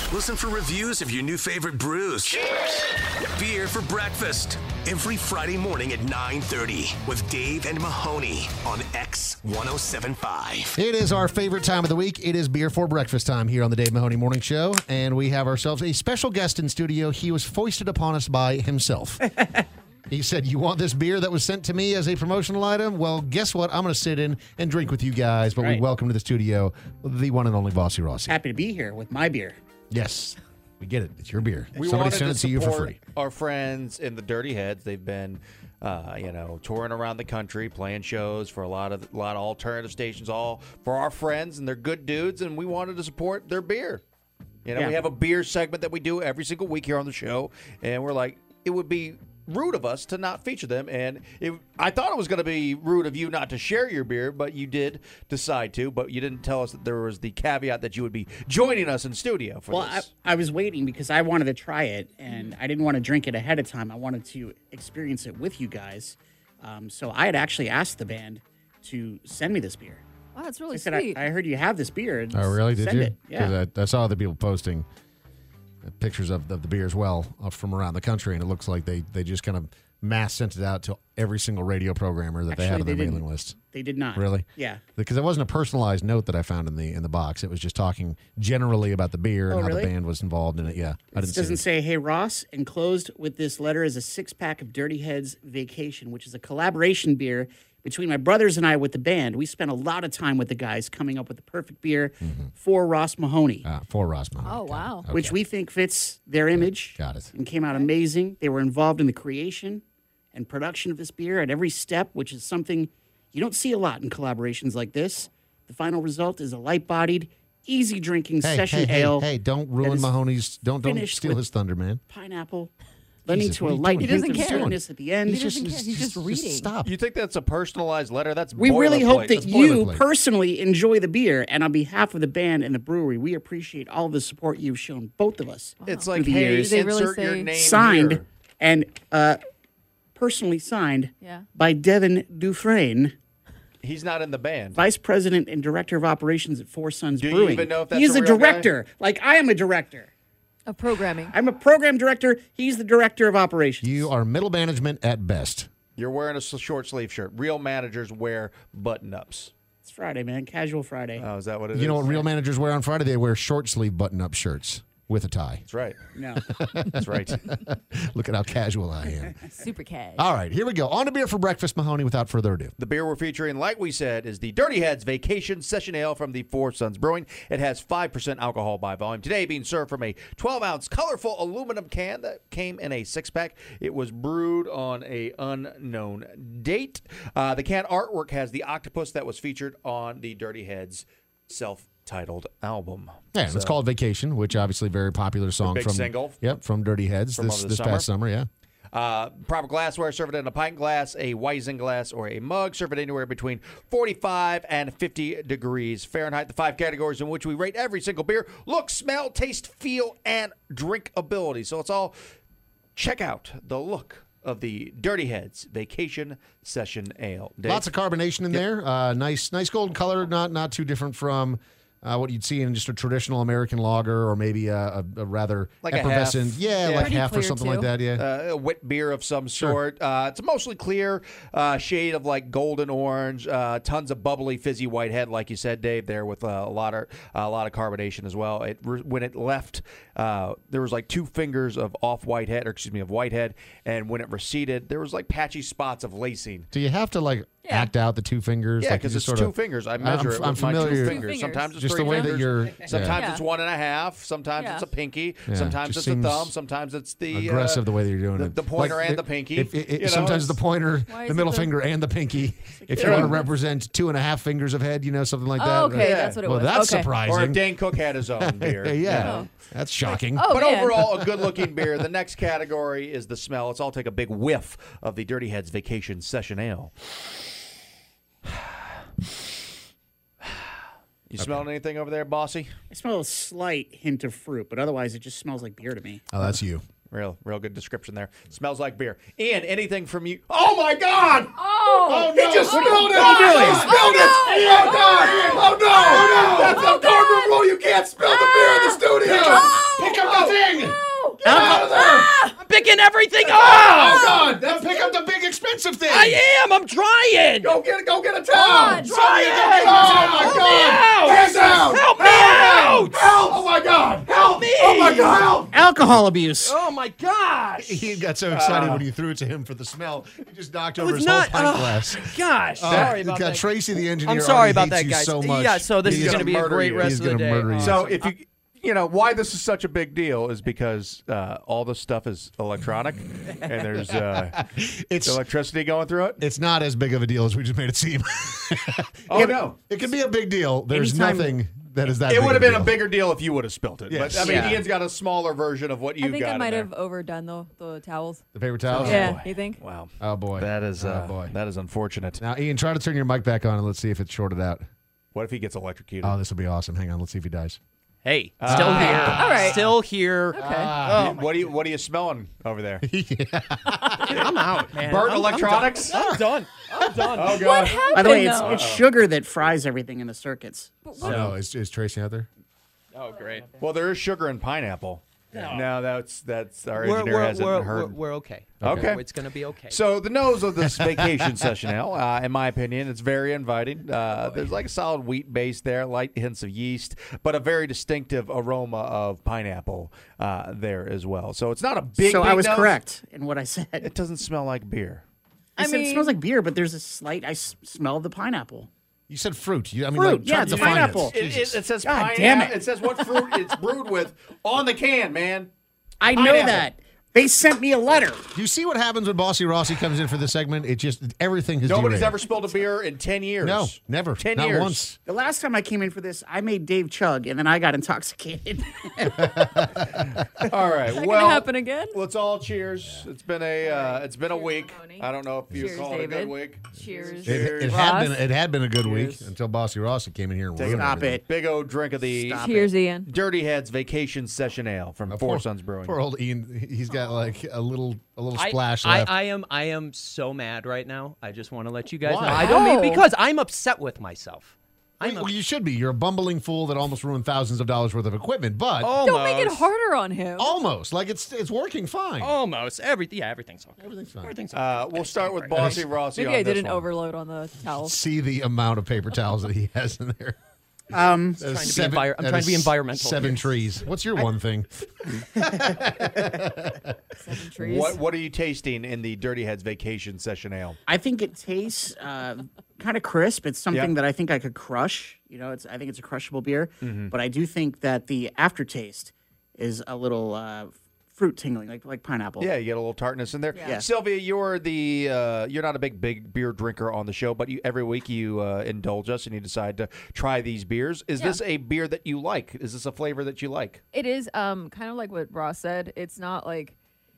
Listen for reviews of your new favorite brews. Cheers! Beer for breakfast. Every Friday morning at 9:30 with Dave and Mahoney on X1075. It is our favorite time of the week. It is beer for breakfast time here on the Dave Mahoney Morning Show. And we have ourselves a special guest in studio. He was foisted upon us by himself. He said, you want this beer that was sent to me as a promotional item? Well, guess what? I'm going to sit in and drink with you guys. But we welcome to the studio the one and only Bossy Rossi. Happy to be here with my beer. Yes. We get it. It's your beer. We Somebody wanted sent it to you for free. Our friends in the Dirty Heads, they've been, touring around the country, playing shows for a lot of alternative stations, all for our friends, and they're good dudes, and we wanted to support their beer. We have a beer segment that we do every single week here on the show, and we're like, it would be rude of us to not feature them, and I thought it was going to be rude of you not to share your beer, but you did decide to, but you didn't tell us that there was the caveat that you would be joining us in studio for this. Well, I was waiting because I wanted to try it, and I didn't want to drink it ahead of time. I wanted to experience it with you guys. So I had actually asked the band to send me this beer. Wow, that's really sweet. I heard you have this beer. Oh, really? Did you? It. Yeah. I saw other people posting pictures of the beer as well from around the country, and it looks like they just kind of mass sent it out to every single radio programmer that they have on their mailing list. They did not. Really? Yeah. Because it wasn't a personalized note that I found in the box. It was just talking generally about the beer and how the band was involved in it. Yeah. It doesn't say, hey, Ross, enclosed with this letter is a 6-pack of Dirty Heads Vacation, which is a collaboration beer between my brothers and I with the band. We spent a lot of time with the guys coming up with the perfect beer for Ross Mahoney. For Ross Mahoney. Oh, wow. Okay. Which we think fits their image. Got it. And came out amazing. They were involved in the creation and production of this beer at every step, which is something you don't see a lot in collaborations like this. The final result is a light-bodied, easy-drinking session ale. Hey, don't ruin Mahoney's, don't steal his thunder, man. Pineapple. Lending to a what are you light doing? hint He of doesn't care. sweetness at the end. He doesn't care. He's just reading. Stop. You think that's a personalized letter? That's We really hope boilerplate. that That's you boilerplate. personally enjoy the beer, and on behalf of the band and the brewery, we appreciate all the support you've shown both of us. It's like, through the hey, years. They really insert your say- name Signed here. and personally signed Yeah. by Devin Dufresne, He's not in the band. Vice President and Director of Operations at Four Sons Do you Brewing. even know if that's he is a a real guy? director, like I am a director. Of programming. I'm a program director. He's the director of operations. You are middle management at best. You're wearing a short sleeve shirt. Real managers wear button-ups. It's Friday, man. Casual Friday. Oh, is that what it is? You know what real managers wear on Friday? They wear short sleeve button up shirts with a tie. That's right. No. That's right. Look at how casual I am. Super cash. All right, here we go. On to beer for breakfast, Mahoney, without further ado. The beer we're featuring, like we said, is the Dirty Heads Vacation Session Ale from the Four Sons Brewing. It has 5% alcohol by volume. Today being served from a 12-ounce colorful aluminum can that came in a 6-pack. It was brewed on a unknown date. The can artwork has the octopus that was featured on the Dirty Heads self-titled album. Yeah, and it's called Vacation, which obviously very popular song big from single. Yep, from Dirty Heads From over the this past summer, yeah. Proper glassware, serve it in a pint glass, a Weizen glass, or a mug. Serve it anywhere between 45 and 50 degrees Fahrenheit. The 5 categories in which we rate every single beer: look, smell, taste, feel, and drinkability. So it's all check out the look of the Dirty Heads Vacation Session Ale. Dave? Lots of carbonation in there. Nice golden color, not too different from what you'd see in just a traditional American lager, or maybe a rather Like a effervescent, half. yeah, Yeah. like Pretty half or clear, something too. like that. Yeah, A wit beer of some sort. It's a mostly clear shade of like golden orange. Tons of bubbly, fizzy white head, like you said, Dave. There with a lot of carbonation as well. When it left, there was like 2 fingers of white head, and when it receded, there was like patchy spots of lacing. do you have to like act out the 2 fingers? Yeah, like you because just it's sort 2 of, fingers. I measure it I'm with my 2 familiar. fingers. Sometimes it's Just 3 the way that fingers. you're Sometimes Yeah. it's 1.5. Sometimes it's a pinky. Yeah, Sometimes just it's a seems thumb. Sometimes it's the aggressive the way that you're doing it. the pointer Like, and the pinky. Sometimes the pointer, Why the is middle it the- finger, and the pinky. If you want to represent 2.5 fingers of head, something like that. Oh, okay, Yeah. that's what it Well, was. that's okay. surprising. Or if Dane Cook had his own beer. Yeah, that's shocking. Oh, But man. overall, a good-looking beer. The next category is the smell. Let's all take a big whiff of the Dirty Heads Vacation Session Ale. You smelling anything over there, Bossy? I smell a slight hint of fruit, but otherwise it just smells like beer to me. Oh, that's you. Real good description there. Smells like beer. Ian, anything from you? Oh my God! Oh, He just spilled it! What are you doing? Spilled it! Oh God! Oh no! That's the cardinal rule. You can't spill the beer in the studio. picking everything up. Oh, God. Then pick up the big expensive thing. I am. I'm trying. Go get a towel. on, try it. Oh, my Help God. me out. Hands down. Help me out. Help. Oh, my God. Help me. Oh, my God. Help. Alcohol abuse. Oh my gosh. Ian got so excited when you threw it to him for the smell. He just knocked over was his not- whole pint glass. Gosh. Sorry about God, that. Tracy, the engineer, I'm sorry already about hates that, you guys. so much. Yeah, so this He is going to be a murder great you. rest He's of the gonna day. murder you. So if you know why this is such a big deal is because all the stuff is electronic and there's It's electricity going through it. it's not as big of a deal as we just made it seem. Oh no, It can be a big deal. There's Anytime- nothing that is that. it big would have of been a deal. bigger deal if you would have spilt it. Yes. But I mean, Yeah. Ian's got a smaller version of what you I think got. I in might there. have overdone the towels. The paper towels. Yeah, you think? Wow, Oh boy. That is Oh boy. that is unfortunate. Now, Ian, try to turn your mic back on and let's see if it's shorted out. what if he gets electrocuted? Oh, this will be awesome. Hang on. Let's see if he dies. Hey, still here. All right. Still here. Okay. What are you smelling over there? I'm out, man. Burnt I'm electronics? I'm done. I'm done. Oh What god. happened? By the way, though? it's sugar that fries everything in the circuits. Oh, no. Is Tracy out there? Oh, great. Well, there is sugar in pineapple. No, that's our We're, engineer we're, hasn't we're, heard. we're okay. Okay. It's going to be okay. So the nose of this vacation session ale, in my opinion, it's very inviting. There's like a solid wheat base there, light hints of yeast, but a very distinctive aroma of pineapple there as well. So it's not a big. So big I was nose. correct in what I said. It doesn't smell like beer. I said it mean- smells like beer, but there's a slight. I smell the pineapple. You said fruit. I mean, Fruit, like, yeah, try it's to a define pineapple. It. Jesus. It says God pineapple. damn it. It says what fruit it's brewed with on the can, man. I know Pineapple. that. They sent me a letter. Do you see what happens when Bossy Rossi comes in for this segment? It just everything has Nobody's derailed. ever spilled a beer in 10 years. No, never. 10 Not years. once. The last time I came in for this, I made Dave chug, and then I got intoxicated. All right. that well, gonna happen again? let's all cheers. It's been a week. Mahoney. I don't know if you Cheers, call it a good David. week. Cheers. It Ross. had been a good week Cheers. until Bossy Rossi came in here and ruined Stop everything. it. Big old drink of the Stop Cheers, Ian. Dirty Heads Vacation Session Ale from Four Sons Brewing. Poor old Ian. He's got like a little splash I left. I am so mad right now. I just want to let you guys Why? know. I don't mean Oh. because I'm upset with myself. Well, you should be. You're a bumbling fool that almost ruined thousands of dollars worth of equipment, but Don't make it harder on him. almost like it's working fine. Almost everything's okay. Everything's fine. Everything's okay. We'll start with Bossy Rossi Maybe on I did this an one. overload on the towels. See the amount of paper towels that he has in there. I'm trying to be environmental. 7 here. trees. What's your one thing? 7 trees. What are you tasting in the Dirty Heads Vacation Session Ale? I think it tastes kind of crisp. It's something Yeah. that I think I could crush. You know, I think it's a crushable beer. But I do think that the aftertaste is a little fruit tingling, like pineapple. Yeah, you get a little tartness in there. Yeah. Sylvia, you're you're not a big beer drinker on the show, but every week you indulge us and you decide to try these beers. Is this a beer that you like? Is this a flavor that you like? It is kind of like what Ross said. It's not like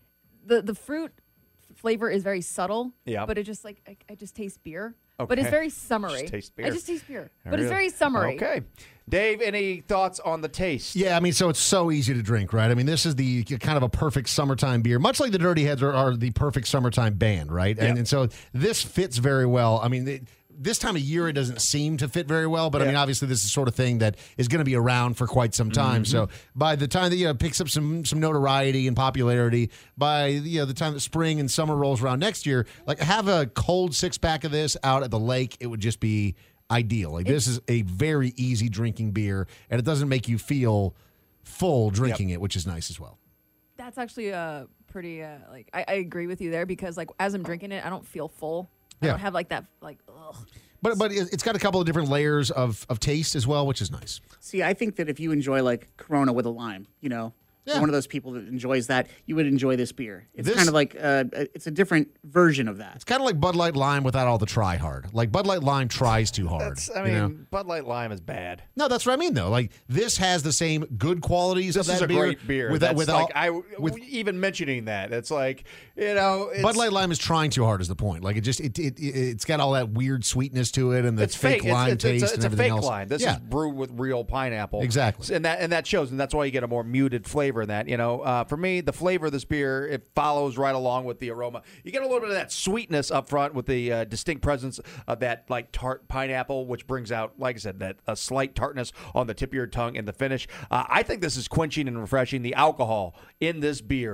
the fruit flavor is very subtle. Yeah. But it just like I just taste beer. Okay. But it's very summery. Just taste beer. I just taste beer. But Really? it's very summery. Okay. Dave, any thoughts on the taste? Yeah, I mean, so it's so easy to drink, right? I mean, this is the kind of a perfect summertime beer, much like the Dirty Heads are the perfect summertime band, right? And so this fits very well. I mean, this time of year, it doesn't seem to fit very well, but I mean, obviously, this is the sort of thing that is going to be around for quite some time. So by the time that it picks up some notoriety and popularity, by the time that spring and summer rolls around next year, like have a cold 6-pack of this out at the lake, it would just be ideal. Like this is a very easy drinking beer, and it doesn't make you feel full drinking it, which is nice as well. That's actually a pretty like I agree with you there because like as I'm drinking it, I don't feel full. I Yeah. don't have like that like ugh. But it's got a couple of different layers of taste as well, which is nice. See, I think that if you enjoy like Corona with a lime, you're one of those people that enjoys that, you would enjoy this beer. It's This- kind of like it's a different version of that. It's kind of like Bud Light Lime without all the try hard. Like Bud Light Lime tries too hard. I mean, Bud Light Lime is bad. No, that's what I mean though. Like this has the same good qualities This of is that a beer. great beer. With That's with like all, with even mentioning that, it's like it's, Bud Light Lime is trying too hard is the point. Like it's got all that weird sweetness to it and the It's fake fake. lime It's taste a and everything fake else. lime. This yeah. is brewed with real pineapple. Exactly. And that shows, and that's why you get a more muted flavor in that. For me, the flavor of this beer, it follows right along with the aroma. You get a little bit of that sweetness up front with the distinct presence of that like tart pineapple, which brings out, like I said, that a slight tartness on the tip of your tongue in the finish. I think this is quenching and refreshing. The alcohol in this beer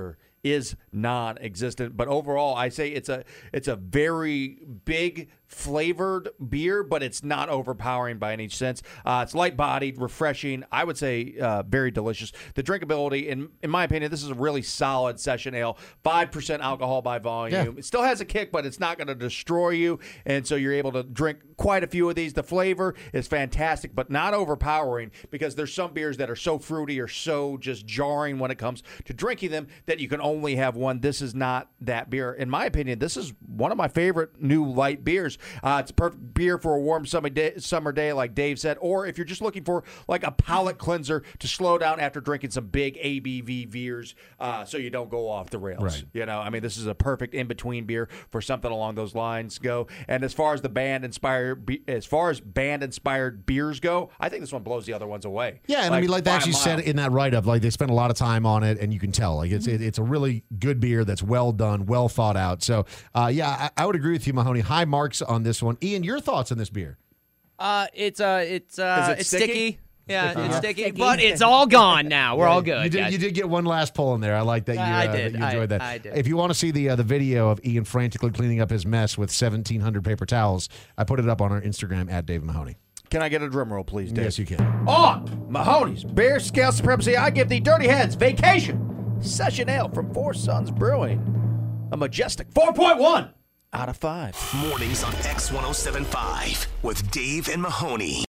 is non-existent. But overall, I say it's a very big flavored beer, but it's not overpowering by any sense. It's light-bodied, refreshing. I would say very delicious. The drinkability, in my opinion, this is a really solid session ale. 5% alcohol by volume. Yeah. It still has a kick, but it's not going to destroy you, and so you're able to drink quite a few of these. The flavor is fantastic, but not overpowering, because there's some beers that are so fruity or so just jarring when it comes to drinking them that you can only have one. This is not that beer. In my opinion, this is one of my favorite new light beers. It's a perfect beer for a warm summer day, like Dave said, or if you're just looking for like a palate cleanser to slow down after drinking some big ABV beers, so you don't go off the rails. Right. You know, I mean, this is a perfect in-between beer for something along those lines go. And as far as the band-inspired beers go, I think this one blows the other ones away. Yeah, and I mean, like they actually said in that write-up, like they spent a lot of time on it, and you can tell, like it's a really good beer that's well done, well thought out. So, yeah, I would agree with you, Mahoney. High marks on this one. Ian, your thoughts on this beer? It's sticky. Yeah, Sticky? it's sticky, but it's all gone now. We're all good. You did get one last pull in there. I like that you, that you enjoyed that. I did. If you want to see the video of Ian frantically cleaning up his mess with 1,700 paper towels, I put it up on our Instagram at Dave Mahoney. Can I get a drum roll, please, Dave? Yes, you can. On Mahoney's Beer Scale Supremacy, I give the Dirty Heads Vacation Session Ale from Four Sons Brewing a majestic 4.1 out of 5. Mornings on X1075 with Dave and Mahoney.